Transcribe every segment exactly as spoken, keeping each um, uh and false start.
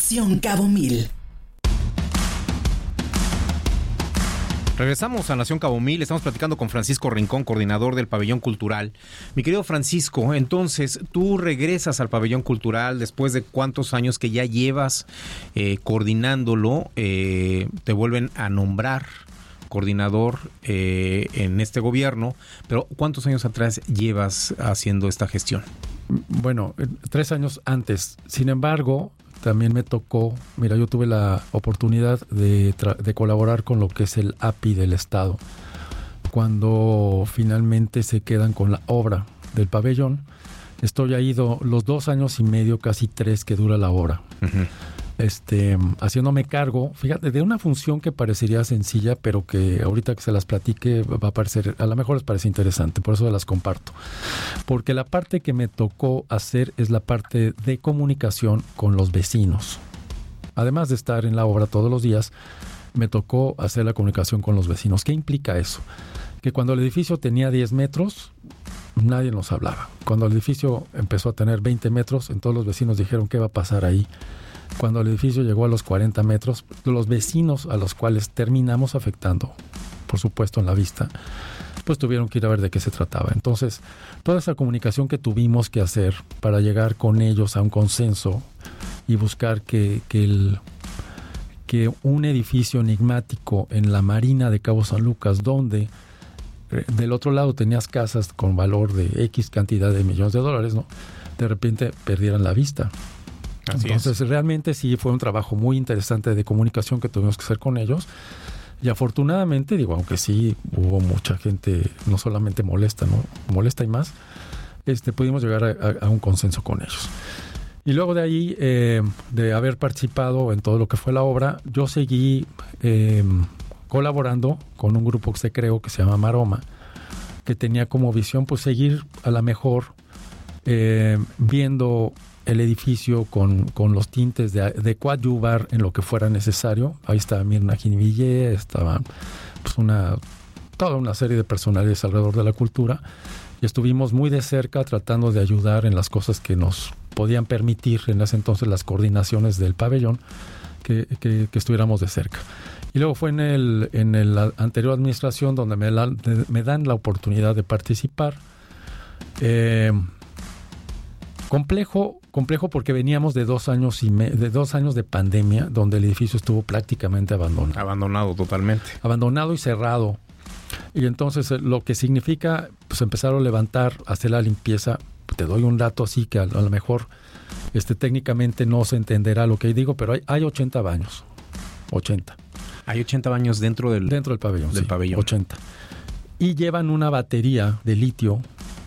Nación Cabo Mil. Regresamos a Nación Cabo Mil, estamos platicando con Francisco Rincón, coordinador del Pabellón Cultural. Mi querido Francisco, entonces, tú regresas al Pabellón Cultural después de cuántos años que ya llevas eh, coordinándolo, eh, te vuelven a nombrar coordinador eh, en este gobierno, pero ¿cuántos años atrás llevas haciendo esta gestión? Bueno, tres años antes. Sin embargo, también me tocó, mira, yo tuve la oportunidad de, tra- de colaborar con lo que es el A P I del Estado. Cuando finalmente se quedan con la obra del pabellón, estoy ahí do, los dos años y medio, casi tres que dura la obra. Uh-huh. Este, haciéndome cargo, fíjate, de una función que parecería sencilla, pero que ahorita que se las platique va a parecer, a lo mejor les parece interesante, por eso las comparto. Porque la parte que me tocó hacer es la parte de comunicación con los vecinos. Además de estar en la obra todos los días, me tocó hacer la comunicación con los vecinos. ¿Qué implica eso? Que cuando el edificio tenía diez metros, nadie nos hablaba. Cuando el edificio empezó a tener veinte metros, entonces los vecinos dijeron, ¿qué va a pasar ahí? Cuando el edificio llegó a los cuarenta metros, los vecinos a los cuales terminamos afectando, por supuesto en la vista, pues tuvieron que ir a ver de qué se trataba. Entonces, toda esa comunicación que tuvimos que hacer para llegar con ellos a un consenso y buscar que, que, el, que un edificio enigmático en la Marina de Cabo San Lucas, donde del otro lado tenías casas con valor de X cantidad de millones de dólares, ¿no? De repente perdieran la vista. Así Entonces es. Realmente sí fue un trabajo muy interesante de comunicación que tuvimos que hacer con ellos y afortunadamente, digo, aunque sí hubo mucha gente no solamente molesta, ¿no? Molesta y más, este, pudimos llegar a, a, a un consenso con ellos. Y luego de ahí, eh, de haber participado en todo lo que fue la obra, yo seguí eh, colaborando con un grupo que se creó que se llama Maroma, que tenía como visión pues seguir a la mejor eh, viendo el edificio con, con los tintes de, de coadyuvar en lo que fuera necesario. Ahí estaba Mirna Jiniville, estaba pues una, toda una serie de personalidades alrededor de la cultura y estuvimos muy de cerca tratando de ayudar en las cosas que nos podían permitir en ese entonces las coordinaciones del pabellón que, que, que estuviéramos de cerca. Y luego fue en el en el anterior administración donde me, la, de, me dan la oportunidad de participar. Eh, complejo complejo porque veníamos de dos años y me, de dos años de pandemia donde el edificio estuvo prácticamente abandonado. Abandonado totalmente. Abandonado y cerrado. Y entonces lo que significa pues empezar a levantar, hacer la limpieza. Te doy un dato así que a, a lo mejor este técnicamente no se entenderá lo que digo, pero hay, hay ochenta baños. ochenta. Hay ochenta baños dentro del dentro del pabellón. Del sí, pabellón. ochenta. Y llevan una batería de litio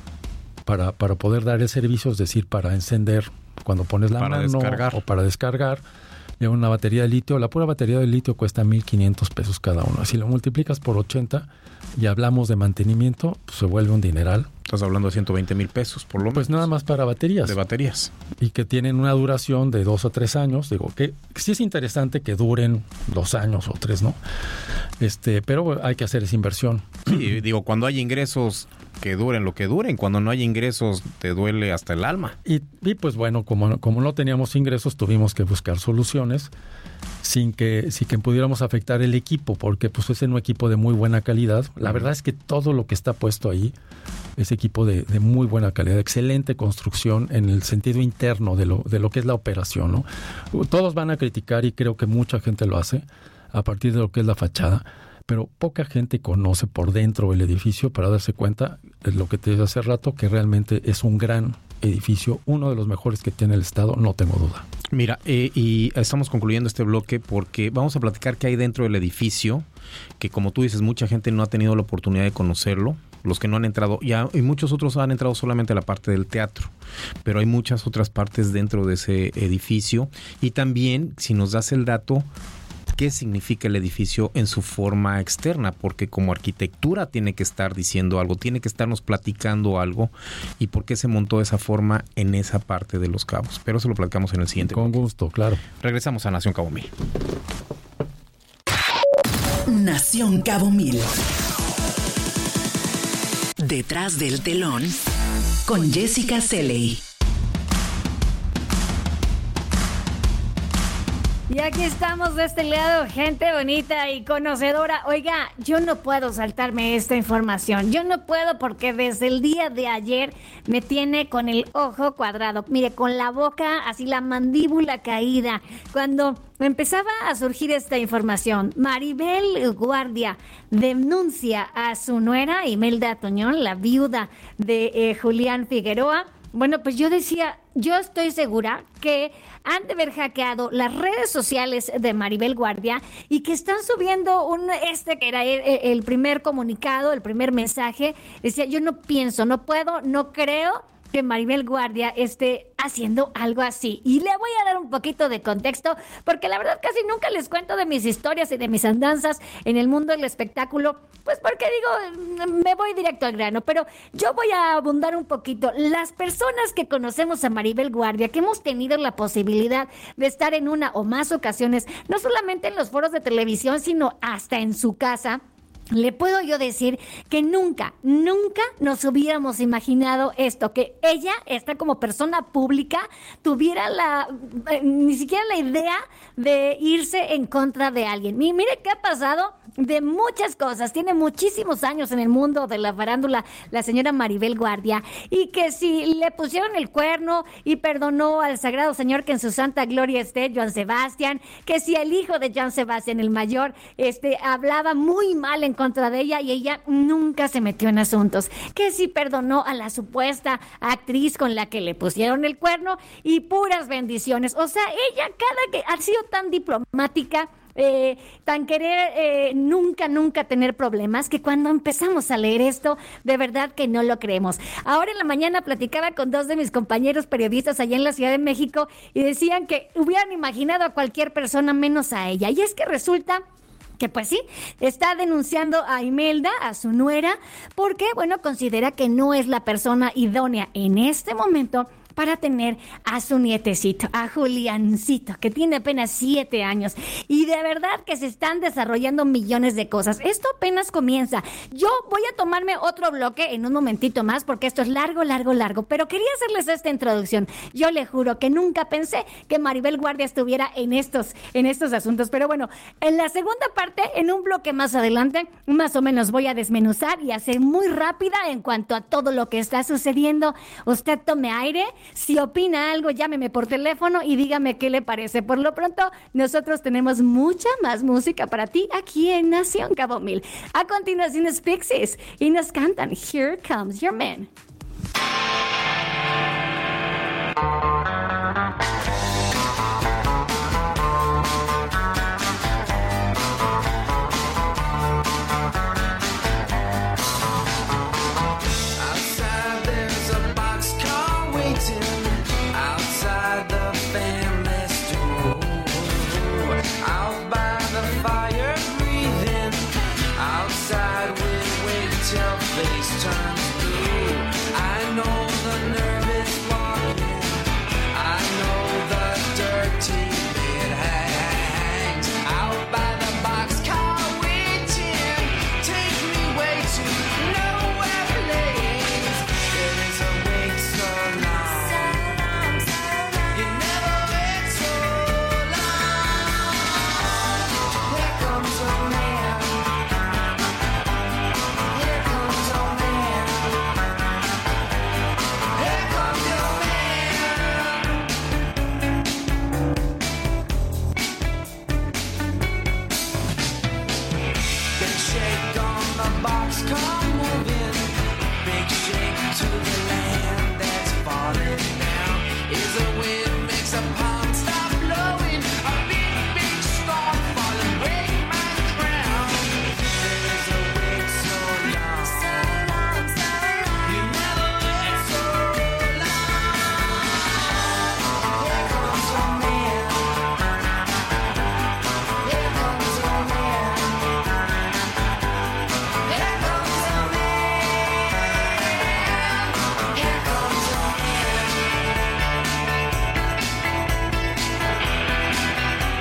para, para poder dar el servicio, es decir, para encender cuando pones la para mano descargar. o para descargar. Lleva una batería de litio. La pura batería de litio cuesta mil quinientos pesos cada uno. Si lo multiplicas por ochenta y hablamos de mantenimiento, pues se vuelve un dineral. Estás hablando de ciento veinte mil pesos, por lo menos. Pues nada más para baterías. De baterías. Y que tienen una duración de dos o tres años. Digo, que sí es interesante que duren dos años o tres, ¿no? Este, pero hay que hacer esa inversión. Sí, digo, cuando hay ingresos que duren lo que duren, cuando no hay ingresos te duele hasta el alma. Y, y pues bueno, como, como no teníamos ingresos, tuvimos que buscar soluciones sin que, sin que pudiéramos afectar el equipo, porque pues es un equipo de muy buena calidad. La verdad es que todo lo que está puesto ahí es equipo de, de muy buena calidad, excelente construcción en el sentido interno de lo, de lo que es la operación, ¿no? Todos van a criticar, y creo que mucha gente lo hace, a partir de lo que es la fachada, pero poca gente conoce por dentro el edificio para darse cuenta, es lo que te dije hace rato, que realmente es un gran edificio, uno de los mejores que tiene el Estado, no tengo duda. Mira, eh, y estamos concluyendo este bloque porque vamos a platicar qué hay dentro del edificio, que como tú dices, mucha gente no ha tenido la oportunidad de conocerlo, los que no han entrado, ya, y muchos otros han entrado solamente a la parte del teatro, pero hay muchas otras partes dentro de ese edificio, y también, si nos das el dato, qué significa el edificio en su forma externa, porque como arquitectura tiene que estar diciendo algo, tiene que estarnos platicando algo, y por qué se montó de esa forma en esa parte de Los Cabos. Pero eso lo platicamos en el siguiente. Con bloque. Gusto, claro. Regresamos a Nación Cabo Mil. Nación Cabo Mil. Detrás del telón, con Jessica Celey. Y aquí estamos de este lado, gente bonita y conocedora. Oiga, yo no puedo saltarme esta información. Yo no puedo porque desde el día de ayer me tiene con el ojo cuadrado. Mire, con la boca, así la mandíbula caída. Cuando empezaba a surgir esta información, Maribel Guardia denuncia a su nuera, Imelda Toñón, la viuda de eh, Julián Figueroa. Bueno, pues yo decía, yo estoy segura que han de haber hackeado las redes sociales de Maribel Guardia y que están subiendo un este que era el, el primer comunicado, el primer mensaje. Decía, yo no pienso, no puedo, no creo que Maribel Guardia esté haciendo algo así. Y le voy a dar un poquito de contexto, porque la verdad casi nunca les cuento de mis historias y de mis andanzas en el mundo del espectáculo, pues porque digo, me voy directo al grano, pero yo voy a abundar un poquito. Las personas que conocemos a Maribel Guardia, que hemos tenido la posibilidad de estar en una o más ocasiones, no solamente en los foros de televisión, sino hasta en su casa, le puedo yo decir que nunca, nunca nos hubiéramos imaginado esto, que ella, esta como persona pública, tuviera la, eh, ni siquiera la idea de irse en contra de alguien. Y mire qué ha pasado de muchas cosas. Tiene muchísimos años en el mundo de la farándula la señora Maribel Guardia, y que si le pusieron el cuerno y perdonó al Sagrado Señor que en su santa gloria esté, Joan Sebastián, que si el hijo de Joan Sebastián, el mayor, este, hablaba muy mal en contra de ella y ella nunca se metió en asuntos, que si perdonó a la supuesta actriz con la que le pusieron el cuerno y puras bendiciones. O sea, ella cada que ha sido tan diplomática, Eh, tan querer eh, nunca, nunca tener problemas, que cuando empezamos a leer esto, de verdad que no lo creemos. Ahora en la mañana platicaba con dos de mis compañeros periodistas allá en la Ciudad de México y decían que hubieran imaginado a cualquier persona menos a ella. Y es que resulta que pues sí, está denunciando a Imelda, a su nuera, porque, bueno, considera que no es la persona idónea en este momento para tener a su nietecito, a Juliancito, que tiene apenas siete años. Y de verdad que se están desarrollando millones de cosas. Esto apenas comienza. Yo voy a tomarme otro bloque en un momentito más, porque esto es largo, largo, largo. Pero quería hacerles esta introducción. Yo le juro que nunca pensé que Maribel Guardia estuviera en estos, en estos asuntos. Pero bueno, en la segunda parte, en un bloque más adelante, más o menos voy a desmenuzar y hacer muy rápida en cuanto a todo lo que está sucediendo. Usted tome aire. Si opina algo, llámeme por teléfono y dígame qué le parece. Por lo pronto, nosotros tenemos mucha más música para ti aquí en Nación Cabo Mil. A continuación es Pixies y nos cantan Here Comes Your Man. Till face turns blue.